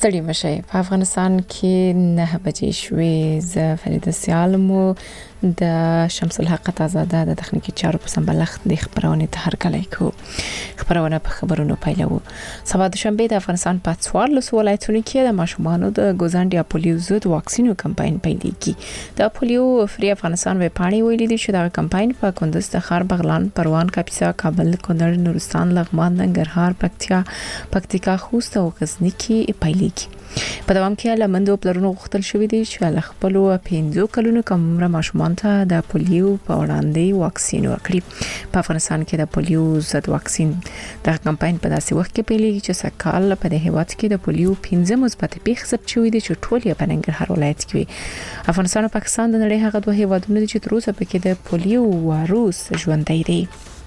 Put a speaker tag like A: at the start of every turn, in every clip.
A: ستړي مشي په افغانستان کې 9 بجې شوې. زه فرید سیالمو د شمس الحق آزاده د تخنیکی چارو په سمبلښت د خبرونه ته هرکلی کو. خبرونه په خبرونو پیلو. سبا د شنبه د افغانستان په 14 ولایتونو کې د ماشومانو د ګوزانډیا پولیو ضد واکسینو کمپاین پیلېږي. د پولیو فری افغانستان وې پاڼې ویلي دي چې دا کمپاین په کندز، تخار، بغلان، پروان، کاپیسا، کابل، کونړ، نورستان، لغمان، ننګرهار، پکتیکا، خوست او غزنی کې پیلېږي. په دوام کې لمندو پلرونو غوښتل شوې دي چې خپل 15 کلونو کم عمر ماشومان ته د پولیو په وړاندې واکسین ورکړي. په افغانستان کې د پولیو ضد واکسین د کمپاین په داسې وخت کې پیلېږي چې سکهال په د هیواد کې د پولیو 15 مثبت پیښې ثبت شوې دي چې ټول یې په ننګرهار ولایت کې وي. افغانستان او پاکستان د نړۍ هغه دوه هیوادونه دي چې تر اوسه پکې د پولیو وایروس ژوندۍ دي.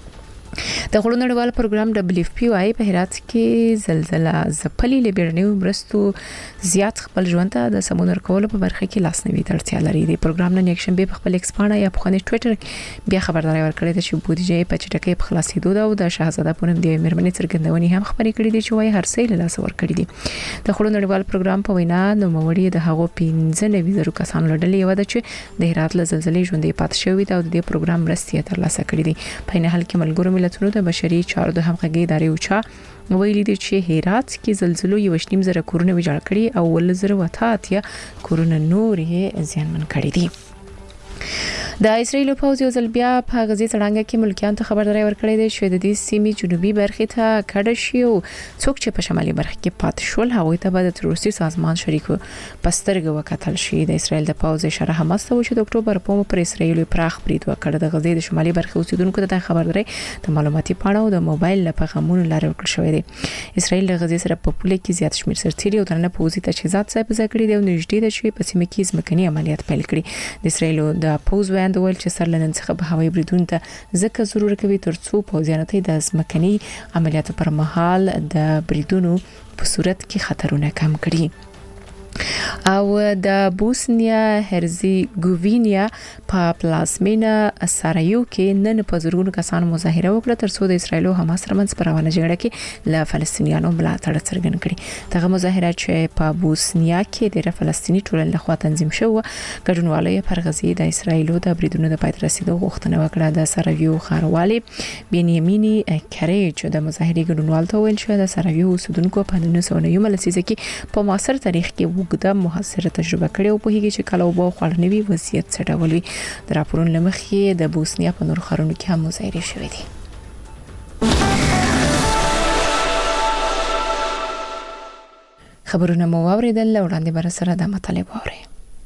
A: د غړو نړیوال پروګرام WFP په هرات کې زلزلہ ځپلي لیبرنیو برستو زیات خپل ژوند ته د سمونر کولو په برخه کې لاسنوي ترڅیا لري. د پروګرام نن یک شنبه په خپل ایکسپاڼه یا په خپل ټوئیټر بیا خبرداري ورکړې ده چې بودیجه په چټکۍ په خلاصېدو ده او د شاهزاده پونم د مېرمنې څرګندونې هم خبرې کړې دي چې وايي هر څه له لاس ورکړي دي. د غړو نړیوال پروګرام په وینا نو موري د هغو 15 کسانو لړلې یو ده چې د هرات له زلزلې ژوندې پات شوی ده او د پروګرام مرستې ترلاسه کړې دي. په نه حال کې ملګرو ملتونو د بشري چارو د همغږي ادارې اوچا ویلي دي چې هرات کې زلزلو 1.5 کورونه ویجاړ کړي او 1000 کورونه نور یې زیانمن کړي دي. د اسرایل پوځ یو ځل بیا په غزې څړنګ کې ملکیان ته خبرداري ورکړې ده چې د دې سیمې جنوبي برخې ته کډه شي او څوک چې په شمالي برخه کې پات شول هغه ته به د تروریستي سازمان شریکو پسترګ وکتل شي. د اسرایل د پوځ اشاره حماس ته چې د اکتوبر په پر اسرایل پراخ برید وکړ. د غزې د شمالي برخې اوسیدونکو ته خبرداري د معلوماتي پاڼو او د موبایل له پیغامونو لاره ورکړل شوې ده. اسرایل د غزې سره په پوله کې زیات شمېر سرتیري او درنه پوځي تجهیزات صاحب ځکړي دي او نږدې ده چې په سیمه کې ځمکني عملیات پیل کړي. د اسرایل د پوځ ویاند ویل چې سرلنن څخه به هوایي بریدونو ته ځکه ضرور کوي ترڅو پوځیانو ته د ځمکني عملیاتو پر مهال د بریدونو په صورت کې خطرونه کم کړي. او د بوسنیا هرزیګوینیا په پلازمینا سارایو کې نن په زرګونو کسانو مظاهره وکړه ترڅو د اسرایل او حماس ترمنځ پر روانه جګړه کې له فلسطینیانو ملاتړ څرګند کړي. دغه مظاهره چې په بوسنیا کې د فلسطینی ټولنې لخوا تنظیم شوه ګډونوالو پر غزې د اسرایل د بریدونو د پای ته رسیدو غوښتنه وکړه. د سارایو ښاروالي بنیامینی کریچ د مظاهرې ګډونوالو ته ویل چې د سارایو اوسیدونکو په 1990 لسیزه کې په معاصر تاریخ کې د محاصره تجربه کړې او په هغه چې کله وبو خړنوي وضعیت څه ډول وي. د راپورونو لمخې د بوسنیا په نور ښارونو کې هم مظاهرې شوې دي. خبرونه مو واوریدل، وړاندې بر سره د مطالب واوري.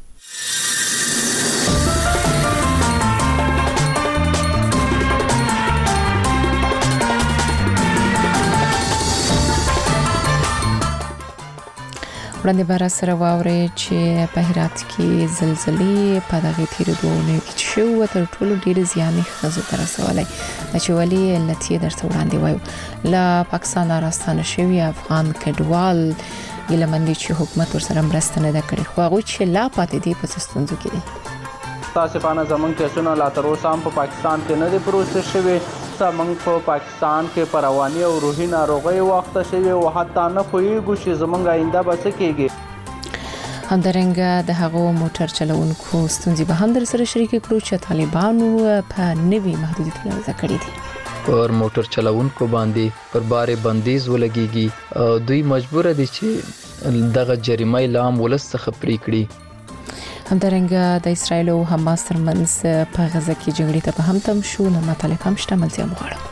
A: وړاندې بار سره واوري چې په هرات کې زلزلې په دغه تیرېدونکو کې شو تر ټولو ډېر زیان خزو تر رسولای. چې ولی لتی درته وړاندې وایو لا پاکستان راستانه شوی افغان کډوال ګلمندي چې حکومت ورسره مرسته نه کړي خو هغه چې لا پاتې دي په ستونزو کې دي.
B: تاسفانه زمون کیسونه لا تر اوسه هم په پاکستان کې نه دي پروسس شوی. زمونږ په پاکستان کې پر رواني او روحي ناروغي وخت شوی او حتی نه پوهیږو چې زمونږ آینده به څه کیږي.
A: همدارنګه د هغو موټر چلوونکو ستونزې به هم در سره شریک کړو چې طالبانو په نوي محدودیتونه وضع کړي دي.
C: پر موټر چلوونکو باندې پر بار بندیز ولګيږي. دوی مجبور دي چې دغه جریمه لام ولس څخه پرې کړي.
A: همدارنګه د اسرایل او حماس ترمنځ په غزه کې جګړې ته په هم تم شو. نو مطالب هم شته ملتیا مغواړم.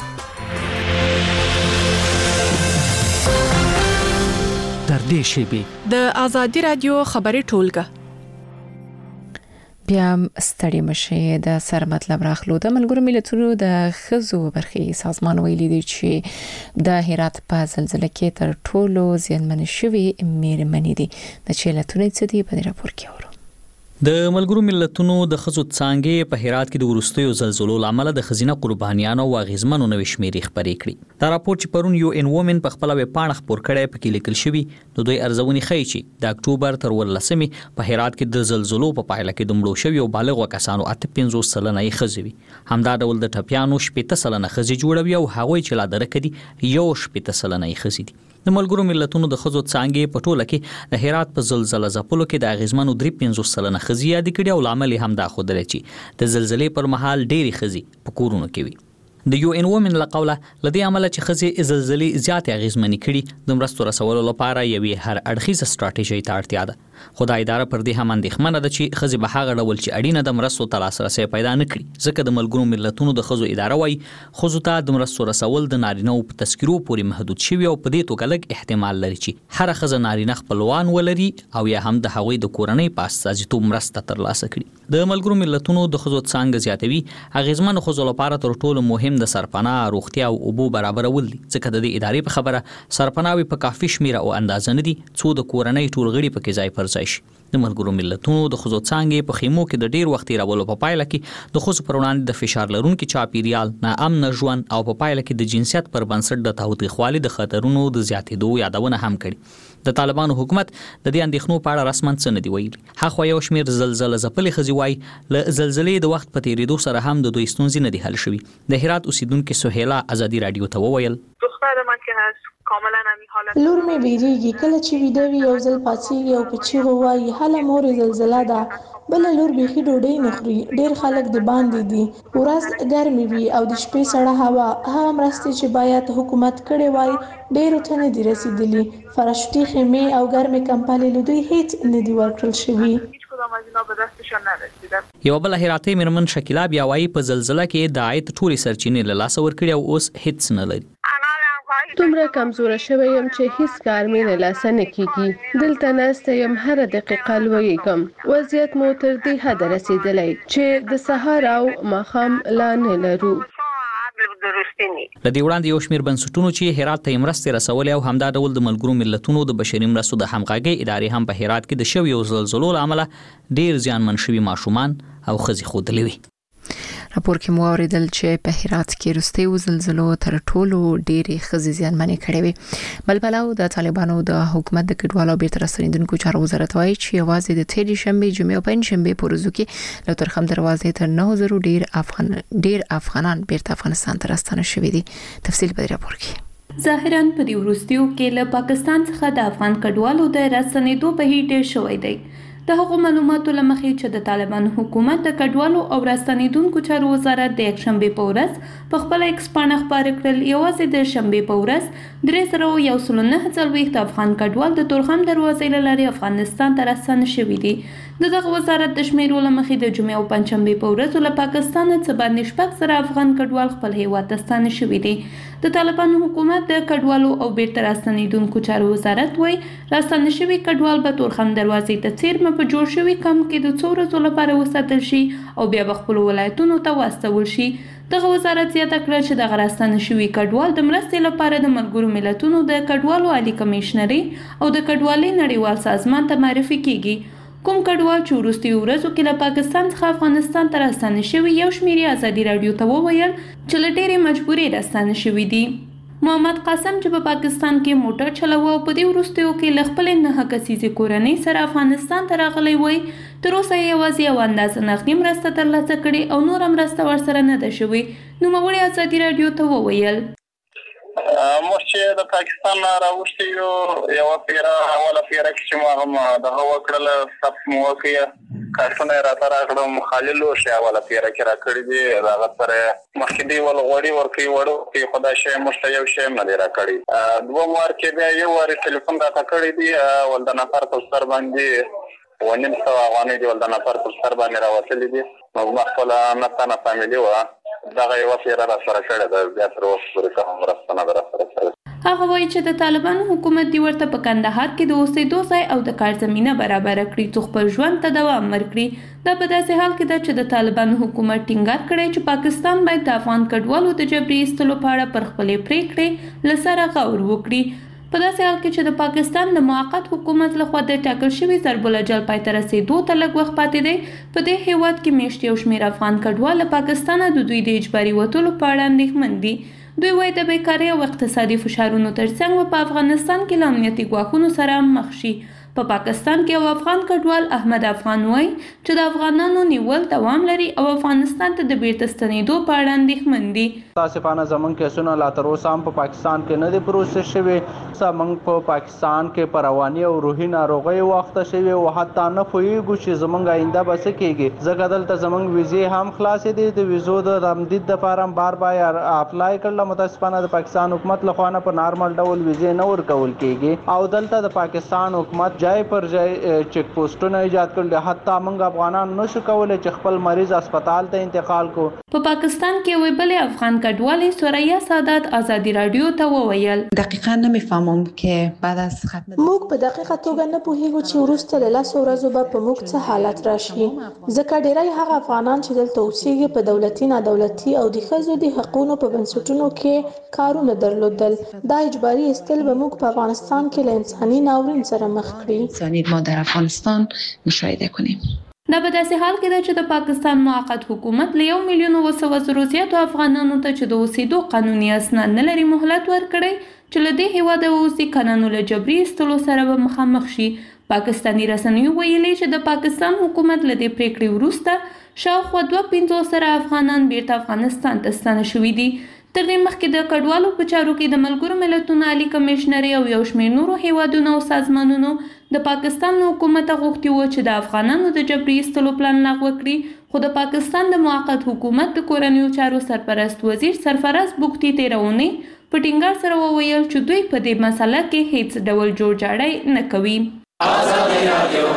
D: در دې شیبه
E: د ازادي رادیو خبري ټولګه
A: بیا ستړي مشه د سر مطلب راخلو. د ملګرو ملتونو د خزو برخې سازمان ویلي دی چې د هرات په زلزلې کې تر ټولو زیانمن شوی مېرمنې دي. د چیلتونې څه دی په راپور کې اورو.
F: د ملګرو ملتونو د خزو څانګې په هرات کې د ورستیو زلزلو لامل د خزینه قربانیانو او غیزمنو نوې شمیرې خبرې کړې. دا راپور چې پرون یو ان وومن په خپل ویب پاڼه خبر کړی په کې لیکل شوی نو دوی ارزونې ښیي چې د اکتوبر تر 18 په هرات کې د زلزلو په پایله کې د مړو شویو بالغ کسانو 58 سلنه خزوي. همدا ډول د ټپیانو 70 سلنه خزي جوړوي او هغوی چې لا درکدي یو 70 سلنه خزي دي. د ملګرو ملتونو د ښځو څانګې په ټوله کې د هرات په زلزلې ځپلو کې د اغیزمنو 53 سلنه ښځې یاد کړي او لامل هم دا خوده چې د زلزلې پر مهال ډېری ښځې په کورونو کې وي د یو ان وومن له قوله لدې عمله چې ښځې زلزلې زیات اغیزمنې کړي د مرستو رسولو لپاره یوې هر اړخیزه ستراتیژي ته اړتیا ده خو دا اداره پر دې هم اندېښمنه ده چې ښځې به هغه ډول چې اړینه د مرستو ته لاسرسی پیدا نه کړي ځکه د ملګرو ملتونو د ښځو اداره وایي ښځو ته د مرستو رسول د نارینه‌و په تذکیرو پورې محدود شوي او په دې توګه لږ احتمال لري چې هره ښځه نارینه خپلوان ولري او یا هم د هغوی د کورنۍ په استازیتوب مرسته ترلاسه کړي د ملګرو ملتونو د ښځو څانګه زیاتوي اغیزمنو ښځو لپاره تر ټولو مهم د سرپناه روغتیا او اوبو برابرول دي ځکه د دې ادارې په خبره سرپناوي په کافي شمیره او اندازه نه دي څو د کورنۍ ټول غړي پکې ځای پر ځای شي د ملګرو ملتونو د ښځو څانګې په خیمو کې د ډیر وخت تیرولو په پایله کې د ښځو پر وړاندې د فشار لرونکي چاپیریال ناامن ژوند او په پایله کې د جنسیت پر بنسټ د تاوتریخوالي د خطرونو د زیاتېدو یادونه هم کړي د طالبانو حکومت د دې اندېښنو په اړه رسماً څه نه دی ویلي هغه یو شمېر زلزلې ځپلې ښځې وایي له زلزلې د وخت په تیریدو سره هم د دوی ستونزې نه دي حل شوي د هرات اوسیدونکو سهیلا ازادي رادیو ته وویل
G: لور مې بیریږي کله چې ویده وي یو ځل پاڅېږي او په چیغو وایي هله مورې زلزله ده بله لور بیخي ډوډۍ نه خوري ډېر خلک د باندې دي ورځ ګرمې وي او د شپې سړه هوا هغه مرستې چې باید حکومت کړې وای ډېرو ته نه دي رسیدلي فراشوتي خیمې او ګرمې کمپلې له دوی هیڅ نه دي ورکړل شوي
F: یو بل هراتی میرمن شکیلا بیا وایي په زلزلې کې د عاید ټولې سرچینې له لاسه ورکړي او اوس هیڅ نه لري
H: دومره کمزوره شوی یم چې هیڅ کار مې نه لاسه نه کیږي دلته ناسته یم هره دقیقه لویږم وضعیت مو تر دې حده رسیدلی چې د سهار او ماښام لا نه لرو
F: لدې وړاندې یو شمېر بنسټونو چې هرات ته مرستې رسولې او همدا ډول د ملګرو ملتونو د بشري مرستو د همغږۍ ادارې هم په هرات کې د شویو زلزلو له امله ډېر زیانمن شوي ماشومان او ښځې ښودلې وي
A: راپور کې مو اوریدل چې په هرات کې وروستیو زلزلو تر ټولو ډېرې ښځې زیانمنې کړې وي بل پلو د طالبانو د حکومت د کډوالو او بیرته راستنیدونکو چارو وزارت وایي چې یوازې د تېرې شنبې جمعې او پنځشنبې په ورځو کې له ترخم دروازې تر 9000 ډېر افغانان بیرته افغانستان ته راستانه شوي دي تفصیل په راپور کې
I: ظاهراً په دې وروستیو کې له پاکستان څخه د افغان کډوالو د راستنېدو بهیر ډېر شوی دی د هغو معلوماتو له مخې چې د طالبانو حکومت د کډوالو او راستنېدونکو چارو وزارت د یکشنبې په ورځ په خپله ایکس پاڼه خپاره کړل یوازې د شنبې په ورځ 3149 افغان کډوال د تورخم دروازې له لارې افغانستان ته راستانه شوي دي د دغه وزارت د شمیرو له مخې د جمعې او پنځشنبې په ورځو له پاکستان څخه باندې 600 افغان کډوال خپل هیواد ته ستانه شوي دي د طالبانو حکومت د کډوالو او بیرته راستنېدونکو چارو وزارت وایي راستانه شوي کډوال به تورخم دروازې ته څیرمه په جوړ شوي کمپ کې د څو ورځو لپاره وساتل شي او بیا به خپلو ولایتونو ته واستول شي دغه وزارت زیاته کړه چې دغه راستانه شوي کډوال د مرستې لپاره د ملګرو ملتونو د کډوالو عالی کمیشنري او د کډوالۍ نړیوال سازمان ته معرفي کیږي کوم کډوال چې وروستیو ورځو کې له پاکستان څخه افغانستان ته راستانه شوي یو شمېر ازادي راډیو ته وویل چې له ډېرې مجبورۍ راستانه شوي دي محمد قاسم چې په پاکستان کې موټر چلاوه او په دې وروستیو کې له خپلې 9 کسیزې کورنۍ سره افغانستان ته راغلی وای تر اوسه یې یوازې یو اندازه نغدي مرسته ترلاسه کړې او نوره مرسته ورسره نه ده شوې نوموړي ازادي راډیو ته وویل
J: موږ چې د پاکستان راوښتي یو پیره اوله پیره کې چې ما هم دغه وکړله ثبت مو وکړه کارتونه یې راته راکړه مخالل وشي اوله پیره کې راکړي دي هغه سره مخکې دی ول غوړي ورکوي وړو خدای شی موږ ته یو شی نه دی راکړی دوه وار کې بیا یو وار ټلیفون راته کړی دی ول د نفر په سر باندې 1.5 افغانۍ دی ول د نفر په سر باندې راوتلي دي نو ما خپل نه فامیلی و دغه یو پیره را سره کړی ده بیا تر اوسه پورې کوم مرسته نه ده سره
I: هغه وایي چې د طالبانو حکومت دی ورته په کندهار کې د اوسېدو ځای او د کار زمینه برابر کړي څو خپل ژوند ته دوام ورکړي دا په داسې حال کې ده چې د طالبانو حکومت ټینګار کړی چې پاکستان باید د افغان کډوالو د جبري ایستلو په اړه پر خپلې پریکړې له سره غور وکړي په داسې حال کې چې د پاکستان د موقت حکومت لخوا د ټاکل شوي ضرب الاجل پای ته رسېدو ته لږ وخت پاتې دی په دې هیواد کې میاشت یو شمېر افغان کډوال له پاکستانه د دوی د اجباري وتلو په اړه اندېښمن دي دوی وایي د بیکارۍ او اقتصادي فشارونو ترڅنګ په افغانستان کې له امنیتي ګواښونو سره مخ شي په پاکستان کې یو افغان کډوال احمد افغان وایي چې د افغانانو نیول دوام لري او افغانستان ته د بیرته ستنېدو په اړه اندېښمن دي.
B: تاسفانه زمونږ کیسونه لا تر اوسه هم په پاکستان کې نه دي پروسس شوي. زمونږ په پاکستان کې په رواني او روحي ناروغیو واخته شوي او حتی نه پوهېږو چې زمونږ آینده به څه کېږي. ځکه دلته زمونږ ویزې هم خلاصې دي. د ویزو د تمدید دپاره هم بار اپلای کړله. متاسفانه د پاکستان حکومت لخوا نه په نارمل ډول ویزې نه ورکول کېږي او دلته د پاکستان حکومت جای پر جای چیک پوسټونه ایجاد کړل. حتی موږ افغانان نشو کولای چې خپل مریض هسپتال ته انتقال کو.
I: په پاکستان کې وی بل افغان کډوالې سوریا سادات آزادي رادیو ته وویل
K: دقیقاً نمیفهمم که بعد از ختم
G: موږ په دقیقه توګه نه پوهیږو چې وروسته له 10 ورځو به په موږ څه حالت راشي. ځکه ډیری هغه افغانان چې دلته اوسېږي په دولتي نادولتي او د ښځو د حقوقو په بنسټونو کې کارونه درلودل. دا اجباري استل به موږ په افغانستان کې له انساني ناورین سره مخ کړي.
K: ما در افغانستان مشاهده کنیم.
I: دا په داسې حال کې ده چې د پاکستان موقت حکومت له 1,200,000 زیاتو افغانانو ته چې د اوسېدو قانوني اسناد نه لري مهلت ورکړی چې له دې هېواده ووځي قانونو له جبري ایستلو سره به مخامخ شي. پاکستاني رسنیو ویلي چې د پاکستان حکومت له دې پریکړې وروسته شاوخوا 250 افغانان بیرته افغانستان ته ستانه شوي دي. تر دې مخکې د کډوالو په چارو کې د ملګرو ملتونو عالی کمشنري او یو شمېر نورو هیوادونو او سازمانونو د پاکستان له حکومته غوښتي وو چې د افغانانو د جبري ایستلو پلان لغوه کړي. خو د پاکستان د موقت حکومت د کورنیو چارو سرپرست وزیر سرفراز بوختي تیرونی په ټینګار سره وویل چې دوی په دې مسله کې هیڅ ډول جوړجاړی نه کوي. آزادي رادیو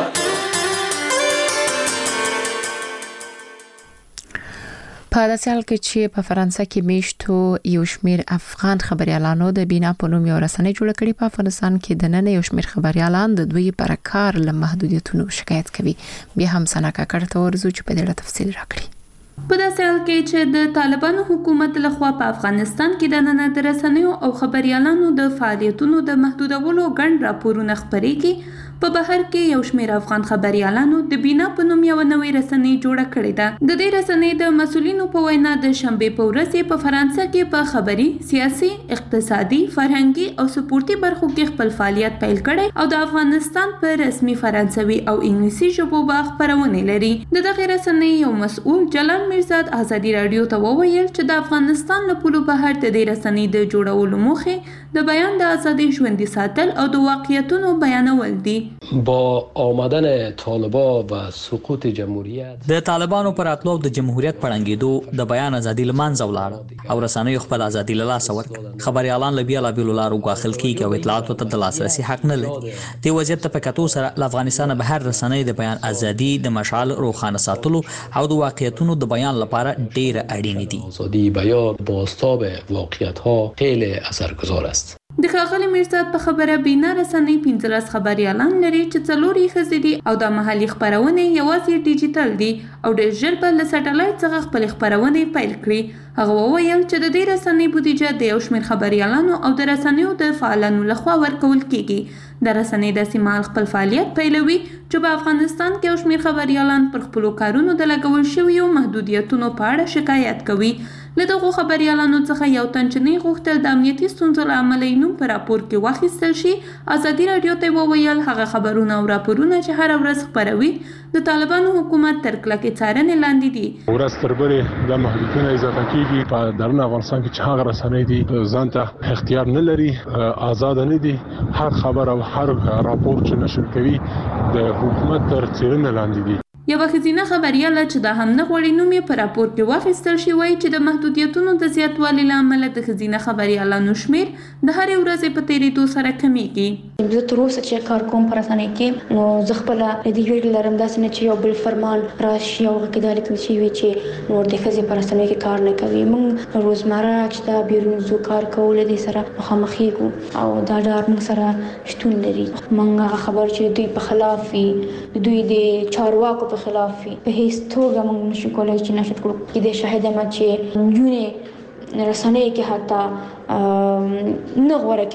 A: په داسې حال کې چې په فرانسه کې میشتو یو شمېر افغان خبريالانو د بینا په نوم یو رسنۍ جوړه کړې. په افغانستان کې د نن یو شمېر خبريالان د دوی پر کار له محدودیتونو شکایت کوي. بیا هم سنا کاکړ ته ورزو چې په دې اړه تفصیل راکړي.
I: په داسې حال کې چې د طالبانو حکومت لخوا په افغانستان کې د نن د رسنیو او خبريالانو د فعالیتونو د محدودولو ګڼ راپورونه خپرېږي. په بهر کې یو شمېر افغان خبريالانو د بینا په نوم یو نوې رسنۍ جوړه کړې ده. د دې رسنۍ د مسؤلینو په وینا د شنبې په ورځ په فرانسه کې په خبري، سیاسي، اقتصادي، فرهنګي او سپورتي برخو کې خپل فعالیت پیل کړي او د افغانستان په رسمي فرانسوي او انګلیسي ژبو به خبرونه لري. دغه رسنۍ یو مسؤل جلال میرزاد آزادي رادیو ته وویل چې د افغانستان له پولو بهر د دې رسنۍ د جوړولو موخه د بیان د ازادي ژوندۍ ساتل او د واقعیتونو بیانول دي.
L: با آمدن طالبا و سقوط جمهوریت
F: د طالبانو پر راتلو د جمهوریت پړنګېدو د بیان ازادي لمنځه ولاړه او رسنیو خپل ازادي له لاسه ورکړه. خبريالان له بیلابېلو لارو غاښل کیږي او اطلاعاتو ته د لاسرسي حق نه لري. د وضعیت په کتو سره له افغانستان بهر رسنۍ د بیان ازادي د مشعل روښانه ساتلو او د واقعیتونو د بیان لپاره ډېر اړین دي.
L: ازادي بیان بازتاب واقعیت‌ها خیلی اثرگذار است.
I: د ښاغلي میرزاد په خبره بینا رسنۍ 15 خبريالان لري چې 4 یې ښځې دي او د محلي خبرونه یوازې ډیجیټل دي او ډېر ژر به له سټلایټ څخه خپل خبرونه پیل کړي. هغه وویل چې د دې رسنۍ بودیجه د یو شمېر خبريالانو او د رسنیو د فعالانو لخوا ورکول کیږي. د رسنۍ د سیمال خپل فعالیت پیلوي چې په افغانستان کې یو شمېر خبريالان پر خپل کارونو د لګول شویو محدودیتونو په اړه شکایت کوي. له دغو خبريالانو څخه یو تن چې نه غوښتل د امنیتي ستونزو له امله یې نوم په راپور کې واخیستل شي آزادي رادیو ته وویل هغه خبرونه او راپورونه چې هر ورځ خپروي د طالبانو حکومت تر کلکې څارنې لاندې دي.
M: ورځ تر بلې د محدودیتونه اضافه کیږي. په درون افغانستان کې چې هغه رسنۍ دي ځان ته اختیار نه لري، آزاد نه دي. هر خبر او هر راپور چې نشر کوي د حکومت تر څارنې لاندې دي.
I: یو ښځینه خبرياله چې دا هم نه غوړي نوم یې په راپور کې واخیستل شي وایي چې د محدودیتونو د زیاتوالي له امله د ښځینه خبريالانو شمیر د هرې ورځې په تیریدو سره کمیږي.
N: زه تر اوسه چې کار کوم په رسنۍ کې نو زه خپله د دې ویډیو لرم داسې نه چې یو بل فرمان راشي او هغه کې دا لیکل شوي چې نور د ښځې په رسنۍ کې کار نه کوي. موږ روزمره چې دا بیرون ځو کار کوو له دې سره مخامخېږو او دا ډار موږ سره شتون لري. موږ هغه خبر چې دوی په خلاف وي، دوی د چارواکو په خلاف وي، په هیڅ توګه موږ نشو کولی چې نشر کړو. کې د شاهد یم چې نجونې رسنۍ کې حتی نه غوره کوي.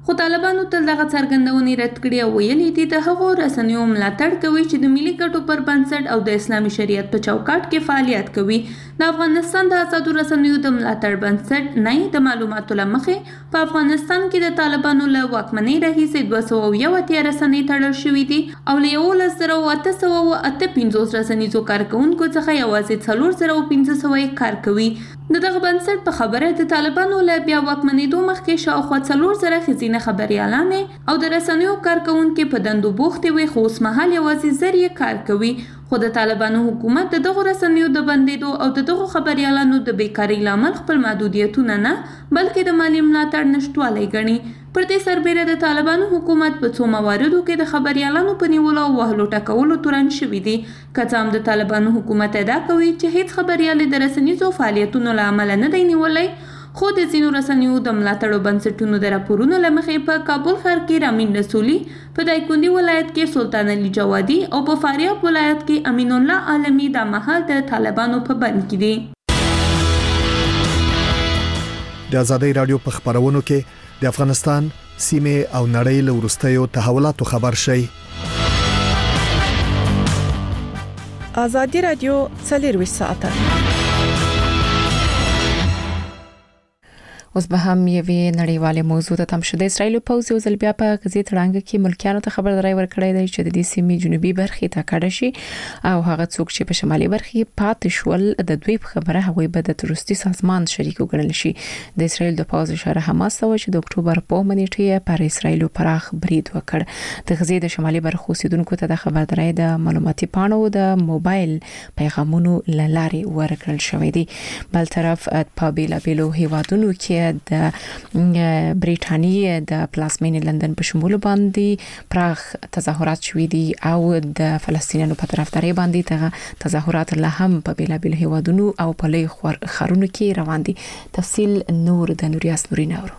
I: خو طالبانو تل دغه څرګندونې رد کړې او ویلي دي د هغو رسنیو ملاتړ کوي چې د ملي ګټو پر بنسټ او د اسلامي شریعت په چوکاټ کې فعالیت کوي. د افغانستان د آزادو رسنیو د ملاتړ بنسټ نه د معلوماتو له مخې په افغانستان کې د طالبانو له واکمنۍ راهیسې 211 رسنۍ تړل شوي دي او له 11,858 رسنیزو کارکونکو څخه یوازې 4,500 کار کوي. دغه بنسټ په خبره د طالبانو له بیا واکمنېدو مخکې شاوخوا 4,000 ښځینه خبریالانې او د رسنیو کارکونکي په دندو بوختې وي، خو اوس مهال یوازې زر یې کار کوي. خو د طالبانو حکومت د دغو رسنیو د بندېدو او د دغو خبریالانو د بیکارۍ لامل خپل محدودیتونه نه بلکې د مالی ملاتړ نشټوالی ګڼي. پر دې سربیره د طالبانو حکومت په څو مواردو کې د خبریالانو په نیولو او وهلو ټکولو تورن شوي دي. که څه هم د طالبانو حکومت ادعا کوي چې هیڅ خبریال د رسنیزو فعالیتونو له امله نه دی نیولی، خو د ځینو رسنیو د ملاتړو بنسټونو د راپورونو له مخې په کابل ښار کې رامین رسولي، په دایکنډي ولایت کې سلطان علي جوادي او په فاریاب ولایت کې امین الله عالمي دا مهال د طالبانو په بند کې دي.
O: د آزادۍ رادیو په خبرونو کې د افغانستان سیمه او نړۍ له وروستیو تحولاتو خبر شي.
E: آزادۍ رادیو 24 ساعته.
A: اوس به هم یوې نړیواله موضوع ته تم شو. د اسرایل پوځ یو ځل بیا په غزې تړانګه کې ملکیانو ته خبرداري ورکړې ده چې د دې سیمې جنوبي برخې ته کډه شي او هغه څوک چې په شمالي برخې پاتې شول د دوی په خبره هغوی به د تروریستي سازمان شریک وګڼل شي. د اسرایل د پوځ اشاره حماس ته و چې د اکتوبر په منېټه پر اسرایل پراخ برید وکړ. د غزې د شمالي برخو اوسیدونکو ته د خبرداري د معلوماتي پاڼو د موبایل پیغامونو لارې ورکړل شوې دي. بل طرف په بیلابیلو هیوادونو کې د بریټانیې د پلازمینې لندن په شمول باندې پراخ تظاهرات شوي دي او د فلسطینیانو په طرفداري باندې دغه تظاهرات له هم په بیلابیل هیوادونو او په لوی ښارونو کې روان دي. تفصیل نور د نوریاس نورین اورو.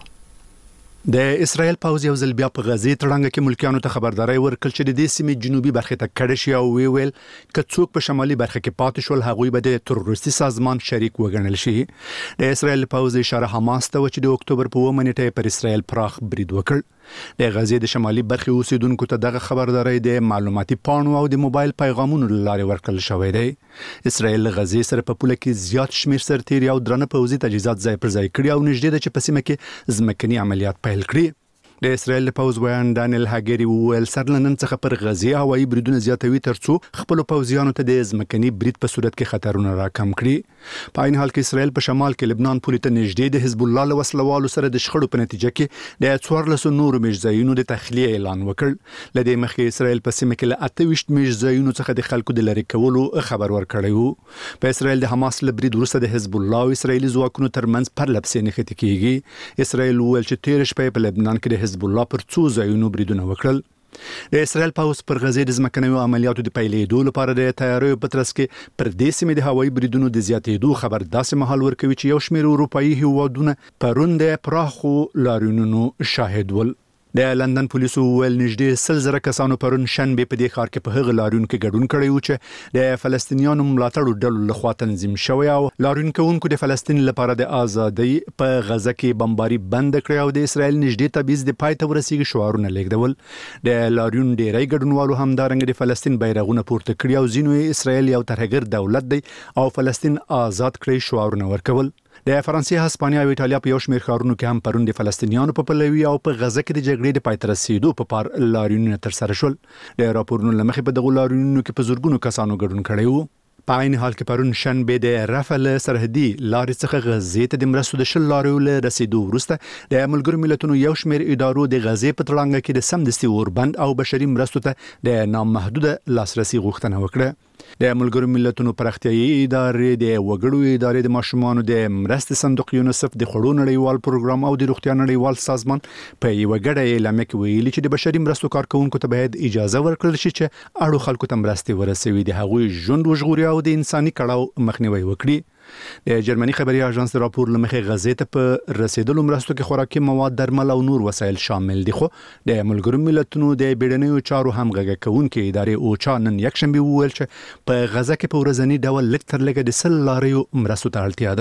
P: د اسرایل پوځ یو ځل بیا په غزې تړانګه کې ملکیانو ته خبرداري ورکړل چې د دې سیمې جنوبي برخې ته کډه شي او ویل چې څوک په شمالي برخه کې پاتې شول هغوی به د تروریستي سازمان شریک وګڼل شي. د اسرایل پوځ اشاره حماس ته و چې د اکتوبر په 1 منېټه پر اسرایل پراخ برید وکړ. د غزې د شمالي برخې اوسیدونکو ته دغه خبرداري د معلوماتي پاڼو او د موبایل پیغامونو لارې ورکړل شوې ده. اسرایل غزې سره په پوله کې زیات شمیر سرتیري او درنه پوځي تجهیزات ځای پر ځای کړي او نږدې ده چې په سیمه کې ځمکني عملیات پیل کړي. د اسرایل پوځ ویان دانیل هاګری وویل سرلنن څخه پر غزې هوایي بریدونه زیاتوي ترڅو خپل پوځیانو ته د ځمکني برید په صورت کې خطرونه راکم کړي. په عین حال کې اسرایل په شمال کې لبنان پولې ته نږدې د حزب الله له وسلوالو سره د شخړو په نتیجه کې د 14 نورو میشځایونو د تخلیه اعلان وکړ. لدې مخکې اسرایل په سیمه کې له 28 میشځایونو څخه د خلکو د لری کولو خبر ورکړی وو. په اسرایل د حماس له برید وروسته د حزب الله او اسرایلی ځواکونو ترمنځ پرلپسې نښتې کیږي. اسرایل وویل چې تیر شپه په لبنان کې د حزب الله پر څو ځایونو بریدونه وکړل. د اسرایل پوځ پر غزې د ځمکنیو عملیاتو د پیلېدو لپاره د تیاریو په ترڅ کې پر دې سیمې د هوایي بریدونو د زیاتېدو خبر داسې مهال ورکوي چې یو شمېر اروپایي هیوادونه پرون د پراخو لاریونونو شاهد ول. د لندن پولیسو ویل نږدې 100,000 کسانو پرون شنبه په دې ښار کې په هغه لاریون کې ګډون کړی و چې د فلسطینیانو ملاتړو ډلو لخوا تنظیم شوی او لاریون کوونکو د فلسطین لپاره د ازادۍ په غزه کې بمباري بند کړی او د اسرایل نږدې تبعیض د پای ته ورسیږي شعارونه لیکدول. د لاریون ډیری ګډونوالو همدارنګه د فلسطین بیرغونه پورته کړي او ځینو اسرایل یو ترهګر دولت دی او فلسطین آزاد کړي شعارونه ورکول. د فرانسې، هسپانیا او ایټالیا په یو شمېر ښارونو کې هم پرون د فلسطینیانو په پلوي او په غزه کې د جګړې د پای ته رسیدو په پار لاریونونه ترسره شول. د راپورونو لمخې په دغو لاریونونو کې په زورګونو کسانو ګډون کړی وو. په عین حال کې پرون شنبه د رفح سرحدي لارې څخه غزې ته د مرستو د شل لاریو له رسیدو وروسته د ملګرو ملتونو یو شمېر ادارو د غزې په تړانګه کې د سمدستي اوربند او بشري مرستو ته د نامحدوده لاسرسي غوښتنه وکړه. د ملګرو ملتونو پراختیایي ادارې د وګړو ادارې د ماشومانو د مرستې صندوق یونیسف د خوړو نړیوال پروګرام او د روغتیا نړیوال سازمان په یو غړې اعلامیه کې ویلي چې د بشري مرستو کارکونکو ته باید اجازه ورکړل شي چې اړو خلکو ته مرستې ورسوي، د هغوی ژوند وژغوري او د انساني کړاو مخنیوي وکړي. د جرمني خبري اژانس د راپور لمخې غزې ته په رسیدلو مرستو کې خوراکي مواد، درمل او نور وسایل شامل دي. خو د ملګرو ملتونو د بیړنیو چارو همغږي کوونکې ادارې اوچا نن یکشنبه وویل چې په غزه کې په ورځنی ډول لږ تر لږه د 100 لاریو مرستو ته اړتیا ده.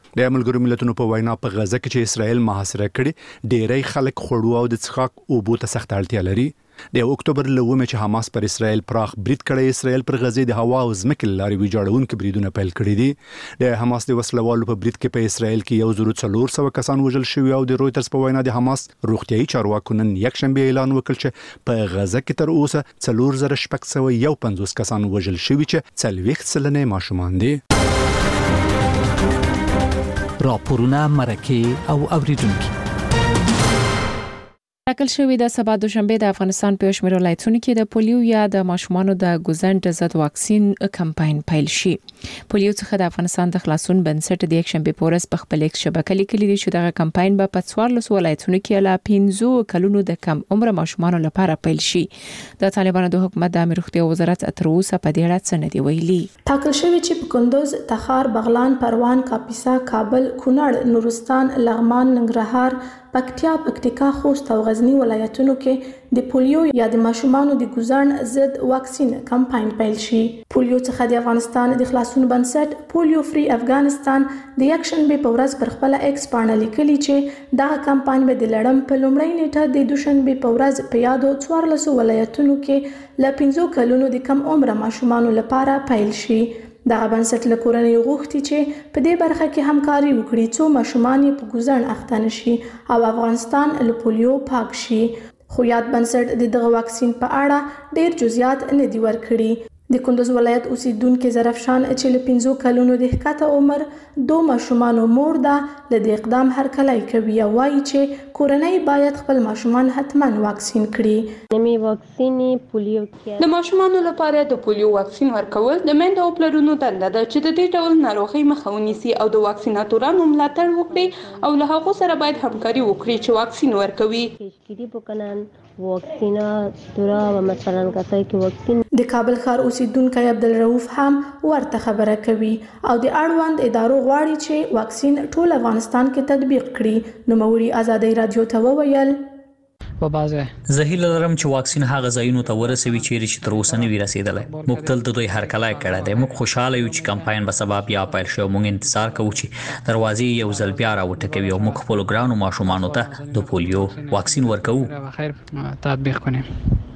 P: د ملګرو ملتونو په وینا په غزه کې چې اسرائیل محاصره کړي ډېری خلک خوړو او د څښاک اوبو ته سخت اړتیا لري. د اکتوبر لومې چې حماس پر اسرائیل پراخ برید کړی، اسرائیل پر غزه د هوا او ځمکې لارې ویجاړونکي بریدونه پیل کړي دي. د حماس د وسلوالو په برید کې په اسرائیل کې 1400 کسان وژل شوي او د رويټرز په وینا د حماس روغتيایي چارواکو نن یکشنبه اعلان وکړ چې په غزه کې تر اوسه 4651 کسان وژل شوي چې 40% ماشومان دي.
D: راپورونه مرکه او اوریدونکو
A: ټاکل شوی د سبا دوشنبه د افغانستان په شمېر ولایتونو کې د پولیو یا د ماشومانو د ګوزنټ ضد واکسین کمپاین پیل شي. پولیو څخه د افغانستان د خلاصون بنسټ د یکشنبه پورس په خپل ایکس شبکې لیکلي دي چې د کمپاین په 14 ولایتونو کې لا 15 کلونو د کم عمر ماشومانو لپاره پیل شي. د طالبانو د حکومت د روغتیا وزارت تر اوسه په دې اړه څه نه دی ویلي.
G: ټاکل شوی چې په کندوز، تخار، بغلان، پروان، کاپیسا، کابل، کونړ، نورستان، لغمان، ننګرهار، پکتیکا، خوست او غزنی ولایتونو کې د پولیو یا د ماشومانو د ګوزنټ ضد واکسین کمپاین پیل شي. پولیو څخه د افغانستان د خلاصون بنسټ پولیو فری افغانستان د یکشنبه په ورځ پر خپل ایکس باندې لیکلي چې دا کمپاین به د لړم په لومړۍ نیټه د دوشنبه په ورځ په یادو 14 ولایتونو کې ل 15 کلونو د کم عمر ماشومانو لپاره پیل شي. دغه بنسټ له کورنۍ غوښتي چې په دې برخه کې همکاري وکړي څو ماشومان په ګوزنټ اخته نشي او افغانستان له پولیو پاک شي. خو یاد بنسټ د دغه واکسین په اړه ډېر جزئیات نه دی ورکړي. د کندوز ولایت اوسیدونکو ظرفشان چې له 15 کلونو د ښکته عمر 2 ماشومان مور ده له دې اقدام هرکلی کوي او وایي چې کورنۍ باید خپل ماشومان حتما واکسین کړي.
Q: نمی واکسین پولیو کې د ماشومانو لپاره د پولیو واکسین ورکول د میندو او پلرونو دنده ده چې د دې ډول ناروغي مخه ونیسي او د واکسیناتورانو ملاتړ وکړي او له هغو سره باید همکاري وکړي چې واکسین ورکوي. د کابل ښار اوسیدونکو عبدالرؤف هم ورته خبره کوي او د اړوند ادارو غواړي چې واکسین ټول افغانستان کې تطبیق کړي. نوموړي ازادي رادیو ته وویل
F: په بازه زهیل لرم چې واکسین هغه ځایونو ته ورسوي چې تر اوسه نه وی رسیدلی. موږ تل د دوی هرکلی کړی دی. موږ خوشاله یو چې کمپاین به سبا بیا پیل شي. موږ انتظار کوو چې دروازې یو ځل بیا راوټکوي او موږ خپل ګرانو ماشومانو ته د پولیو واکسین ورکوو.
R: خیر تطبیق کړئ.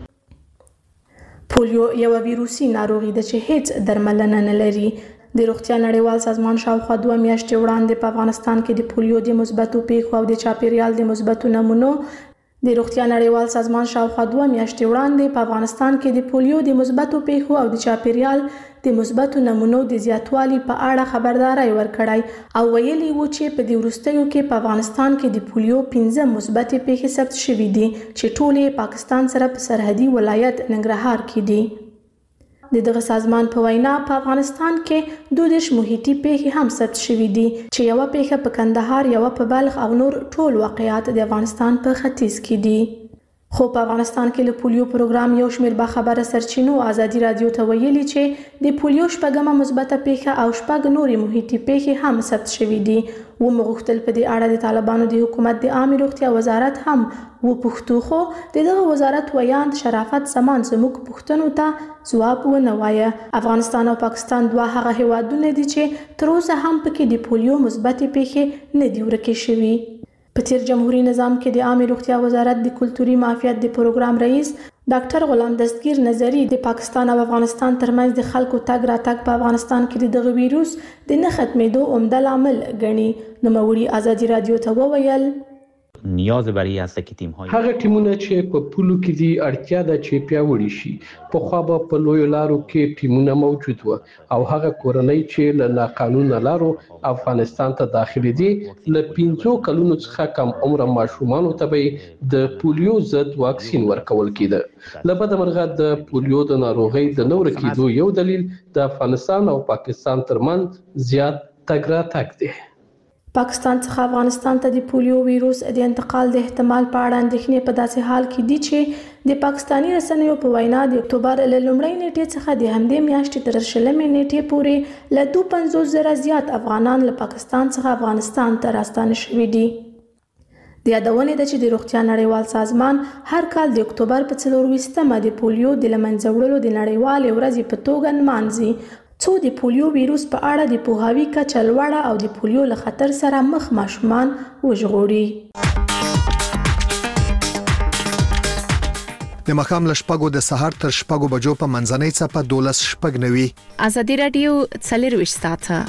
G: پولیو یو ویروسي ناروغي ده چې هیڅ درملنه نه لري. د روغتیا نړیوال سازمان شاوخوا 2 میاشتې وړاندې په افغانستان کې د پولیو د مثبتو پیښو او د چاپیریال د مثبتو نمونو د روغتیا نړیوال سازمان شاوخوا 2 میاشتې وړاندې په افغانستان کې د پولیو د مثبتو پیښو او د چاپیریال د مثبتو نمونو د زیاتوالي په اړه خبرداري ورکړای او ویلي و چې په دې وروستیو کې په افغانستان کې د پولیو 15 مثبتې پیښې ثبت شوې دي چې ټولې پاکستان سره په سرحدي ولایت ننګرهار کې دي. د دغه سازمان په وینا په افغانستان کې 12 محیطي پیښې هم ثبت شوې دي چې یو پیښه په کندهار، یو په بلخ او نور ټول واقعیات د افغانستان په ختیځ کې دي. خو په افغانستان کې له پولیو پروګرام یو شمېر باخبره سرچینو ازادي رادیو ته ویلي چې د پولیو شپږمه مثبته پیښه او شپږ نورې محیطي پیښې هم ثبت شوې دي. ومغوښتل په دې اړه د طالبانو د حکومت د عامه روغتیا وزارت هم وپوښتو، خو دغه وزارت ویاند شرافت زمان زموږ پوښتنو ته ځواب ونه وایه. افغانستان او پاکستان دوه هغه هیوادونه دي چې تر اوسه هم پکې د پولیو مثبتې پیښې نه دي ورکې شوي. په تیر جمهوریت نظام کې د عامه روغتیا وزارت د کلتوري معافیت د پروګرام رئیس ډاکټر غلام دستگیر نظری د پاکستان او افغانستان ترمنځ د خلکو تګ راتګ په افغانستان کې د دغه ویروس د نه ختمېدو عمده لامل ګڼي. نوموړي ازادي رادیو ته وویل
S: نیاز برای است که تیم های
T: هغه ټیمونه چې په پولو کې دي اړتیا ده چې پیاوړي شي. په خو به په لوی لارو کې ټیمونه موجود و او هغه کورنۍ چې له ناقانونه لارو افغانستان ته داخلي دي له 15 کلونو څخه کم عمر ماشومانو ته به د پولیو ضد واکسین ورکول کېده. لبد مرغه د پولیو د ناروغۍ د نور کېدو یو دلیل د افغانستان او پاکستان ترمنځ زیات تګ راتګ دی.
G: پاکستان څخه افغانستان ته د پولیو ویروس د انتقال د احتمال په اړه اندېښنې په داسې حال کې دي چې د پاکستاني رسنیو په وینا د اکتوبر له لومړۍ نیټې څخه د همدې میاشتې تر 20 نیټې پورې له 250,000 زیات افغانان له پاکستان څخه افغانستان ته راستانه شوي دي. د یادونې ده چې د روغتیا نړیوال سازمان هر کال د اکتوبر په 24مه د پولیو د له منځه وړلو د نړیوالې ورځې په توګه نمانځي. څو د پولیو ویروس په اړه د پوهاوي کچه لوړه او د پولیو له خطر سره مخ ماشومان وژغوري.
O: د مخام لشپګو د سحر تر شپګو بجو په منځنۍ څپه 12 شپګ نوي.
A: ازادي رادیو 24 ساعته.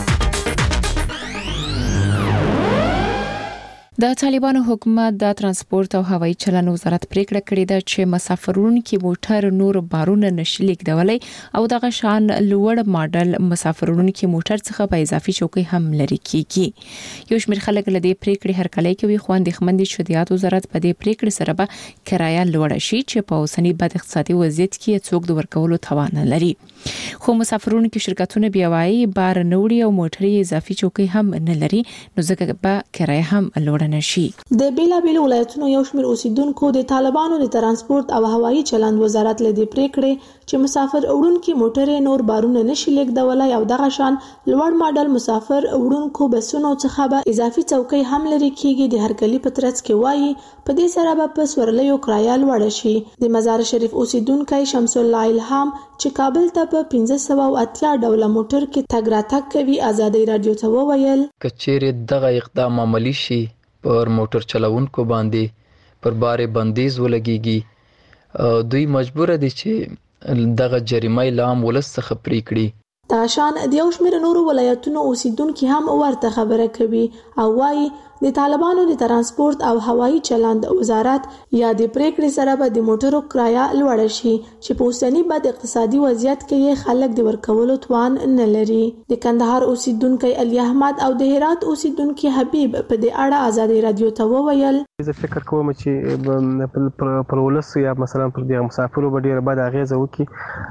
A: د طالبانو حکومت د ترانسپورت او هوایي چلند وزارت پریکړه کړې ده چې مسافرونکو موټر نور بارونه نشي لیکدولای او دغه شان لوړ ماډل مسافرونکو موټر څخه په اضافي چوکۍ هم لري کیږي. یو شمېر خلک له دې پریکړې هرکلی کوي خو اندېښمن دي چې د وزارت په دې پریکړې سره به کرایه لوړه شي چې په اوسنی بد اقتصادي وضعیت کې څوک د ورکولو توان نه لري. خو مسافرونکو شرکتونه بیا وايي بار نوړي او موټري اضافي چوکۍ هم نه لري نو ځکه به کرایه هم لوړه نشي.
G: د بیلابیل ولایتونو یو شمېر اوسیدونکو د طالبانو د ترانسپورت او هوایي چلند وزارت له دې پریکړې چې مسافر وړونکي موټر نور بارونه نشي لیکدولای او دغه شان لوړ ماډل مسافر وړونکو بسونو څخه به اضافي چوکۍ هم لري کیږي د هرکلی په ترڅ کې وایي په دې سره به په سورلیو کرایه لوړه شي. د مزار شریف اوسیدونکو شمس الله الهام چې کابل ته په 1580 ډوله موټر کې تګ راتګ کوي ازادي رادیو ته وویل
C: کچېره دغه اقدام عملی شي پر موټر چلوونکو باندې پر بار بندیز ولګيږي دوی مجبور دي چې دغه جریمه اعلان ولست خبري کړي.
G: تاشان د یو شمېر نورو ولایتونو اوسیدونکو هم ورته خبره کوي او وايي د طالبانو د ترانسپورت او هوایي چلند وزارت یا د پریکړې سره به د موټرو کرایه لوړه شي چې په اوسنی بد اقتصادي وضعیت کې خلک د ورکولو توان نه لري. د کندهار اوسیدونکو علي احمد او د هرات اوسیدونکو حبیب په دې اړه ازادي رادیو ته وویل
R: زه فکر کوم چې پر ولس یا مثلا پر د مسافرو به ډیر بد اغیزه وکړي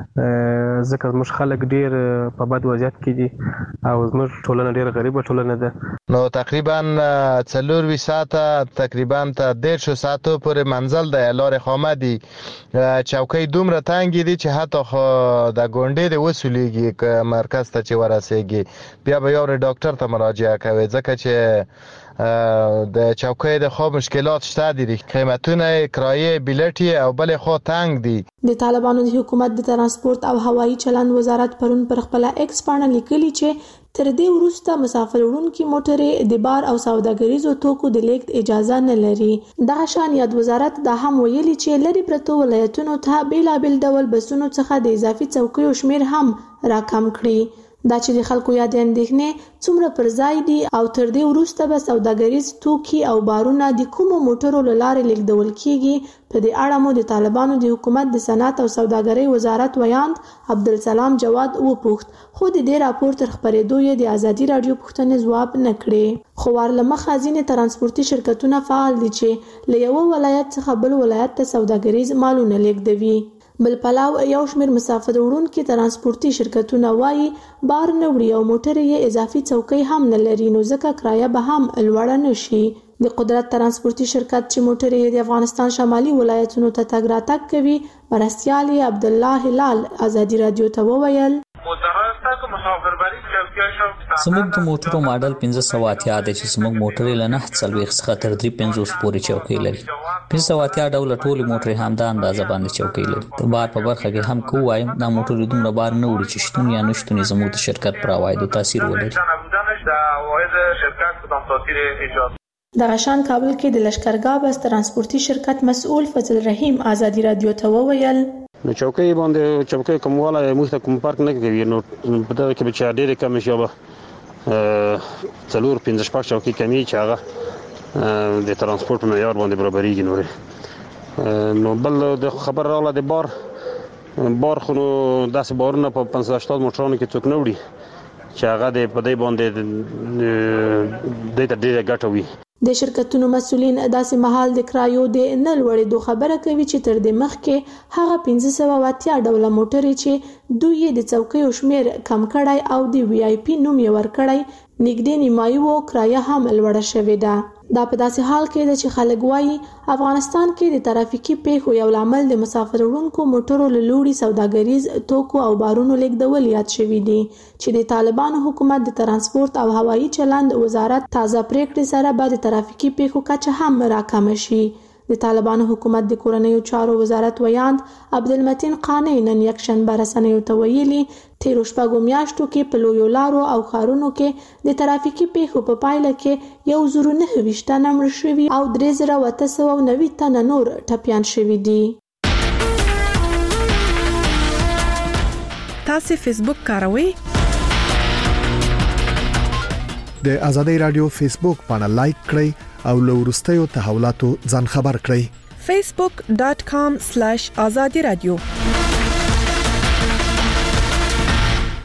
R: ځکه موږ خلک ډیر په بد وضعیت کې دي او موږ ټولنه ډیر غریبه ټولنه ده.
U: نو تقریبا 4 ساعته تقریبا ته 1.5 ساعتو پورې منزل د لارې خامه دي چوکۍ دومره تنګ دي چې حتی د ګونډې د وسولېږي ک مرکز ته چې ورسېږي بیا به یو ډاکټر ته مراجعه کوي ځکه چې د چوکۍ د خو مشکلات شته دي قیمتونه کرایه بیلټي او بل خو تنګ دي.
G: د طالبانو د حکومت د ترانسپورت او هوایي چلند وزارت پرون پر خپل ایکس باندې لیکلي چې تر دې وروسته مسافر وړونکي موټرې د بار او سوداګریزو توکو د لیږد اجازه نه لري. دغه شان یاد وزارت دا هم ویلي چې لري پرتو ولایتونو ته بیلابیل ډول بسونو څخه د اضافي چوکیو شمیر هم راکم کړي. دا چې د خلکو یاد اندېښنې څومره پر ځای دي او تر دې وروسته به سوداګریز توکي او بارونه د کومو موټرو له لارې لیږدول کیږي په دې اړه مو د طالبانو د حکومت د صنعت او سوداګرۍ وزارت ویاند عبدالسلام جواد وپوښت خو د دې راپور تر خبرېدو یې د ازادي رادیو پوښتنې ځواب نه کړې. خو ورلمخه ځینې ترانسپورتي شرکتونه فعال دي چې له یو ولایت څخه بل ولایت ته سوداګریز مالونه لیږدوي. بل پلاو یو شمېر مسافر وړونکي ترانسپورتي شرکتونه وایي بار نه وړي او موټر یې اضافي چوکۍ هم نه لري نو ځکه کرایه به هم لوړه نشي. د قدرت ترانسپورتي شرکت چې موټر یې د افغانستان شمالي ولایتونو ته تګ راتګ کوي مرستیال عبدالله هلال ازادي رادیو ته وویل
F: زموږ د موټرو ماډل 1580 دی چې زموږ موټر له 940 څخه تر 350 پورې چوکۍ لري. 1580 ډول ټول موټر هم د اندازه باندې چوکۍ لري. د بار په برخه کې هم کووایم دا موټر دومره بار نه وړي چې شتون یا نشټون زموږ د شرکت پر عوایدو تاثیر ولري.
G: د غشان کابل کې د لشکرګاه بس ترانسپورتي شرکت مسؤل فضل رحیم ازادي رادیو ته وویل
V: نو چوکۍ باندې چوکۍ کومواله موږ ته کوم فرق نه کوي نو په دغه کې به ډېر کم شي به 4-5 چوکۍ کمی چې هغه د ترانسپورت په معیار باندې برابرېږي نو بل د خبر راغله د بار خو داسې بارونه په 50-80 موټرانو کې څوک نه وړي چې هغه د په دې باندې د ډېره ګټه وي.
G: د شرکتونو مسؤلین داسې مهال د کرایو د نه لوړېدو خبره کوي چې تر دې مخکې هغه 1580 ډوله موټرې چې دوی د چوکیو شمیر کم کړی او د وی آی پی نوم یې ورکړی نږدې نیمایي وو کرایه هم لوړه شوې ده. دا په داسې حال کې ده چې خلک وایي افغانستان کې د ترافیکي پیښو یو لامل د مسافر وړونکو موټرو له لوړي سوداګریز توکو او بارونو لیږدول یاد شوي دي چې د طالبانو حکومت د ترانسپورت او هوایي چلند وزارت تازه پریکړې سره به د ترافیکي پیښو کچه هم راکمه شي. د طالبانو حکومت د کورنیو چارو وزارت ویاند عبدالمتین قانی نن یکشنبه رسنیو ته ویلي تیرو شپږو میاشتو کې په لویو لارو او ښارونو کې د ترافیکي پیښو په پایله کې 129 تنه مړه شوي او 3890 تنه نور ټپیان شوي دي.
E: تاسو فیسبوک کاروئ؟
O: د آزادۍ رادیو فیسبوک باندې لایک کړئ او له وروستیو تحولاتو ځان خبر کړئ.
E: facebook.com/azadi radio